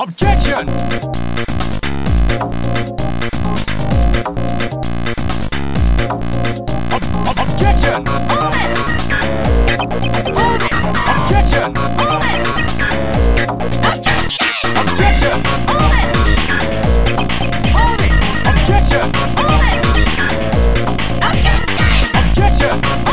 Objection! Objection! Hold it! Hold it! Objection! Hold it! Objection! Objection! Hold it! Hold it! Objection! Hold it! Objection! Objection!